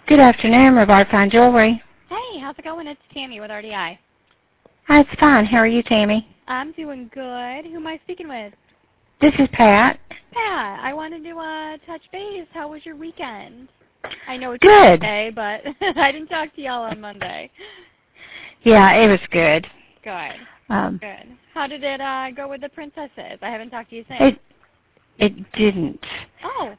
Good afternoon, Rivard Fine Jewelry. Hey, how's it going? It's Tammy with RDI. Hi, it's fine. How are you, Tammy? I'm doing good. Who am I speaking with? This is Pat. Pat, I wanted to touch base. How was your weekend? I know it's Good. Monday, but I didn't talk to y'all on Monday. Yeah, it was good. Good. Good. How did it go with the princesses? I haven't talked to you since. It didn't. Oh.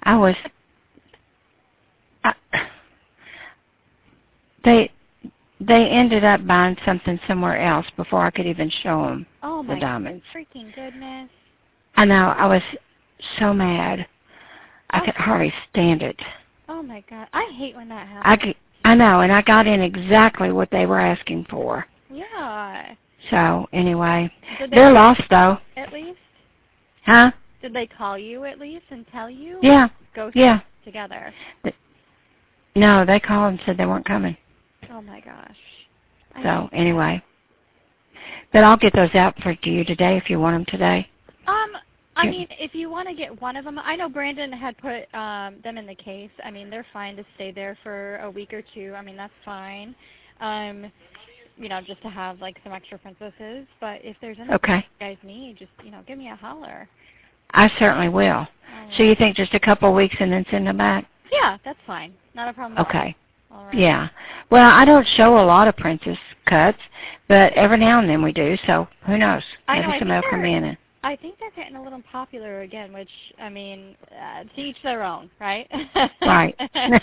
They ended up buying something somewhere else before I could even show them the diamonds. Oh, my freaking goodness. I know. I was so mad. I could hardly stand it. Oh, my God. I hate when that happens. I know, and I got in exactly what they were asking for. Yeah. So, anyway, they're lost, though. At least? Huh? Did they call you at least and tell you? Yeah. Go together. No, they called and said they weren't coming. Oh, my gosh. So, anyway. But I'll get those out for you today if you want them today. I mean, if you want to get one of them, I know Brandon had put them in the case. I mean, they're fine to stay there for a week or two. I mean, that's fine. You know, just to have, like, some extra princesses. But if there's anything you guys need, just, you know, give me a holler. I certainly will. So you think just a couple of weeks and then send them back? Yeah, that's fine. Not a problem at all. Okay. All right. Yeah. Well, I don't show a lot of princess cuts, but every now and then we do, so who knows? Maybe somebody will come in. I think they're getting a little popular again, which, I mean, to each their own, right? Right.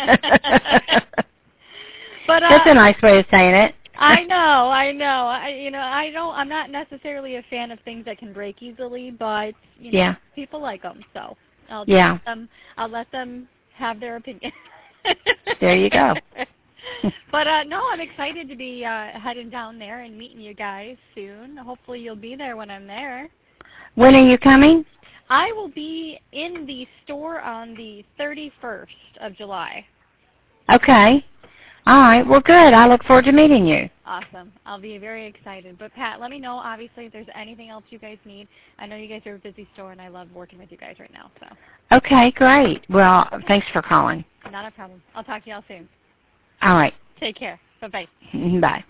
But that's a nice way of saying it. I know. I'm not necessarily a fan of things that can break easily, but you know, people like them, so I'll let them have their opinion. There you go. But no, I'm excited to be heading down there and meeting you guys soon. Hopefully you'll be there when I'm there. When are you coming? I will be in the store on the 31st of July. Okay. All right. Well, good. I look forward to meeting you. Awesome. I'll be very excited. But, Pat, let me know, obviously, if there's anything else you guys need. I know you guys are a busy store, and I love working with you guys right now. So. Okay, great. Well, thanks for calling. Not a problem. I'll talk to y'all soon. All right. Take care. Bye-bye. Bye.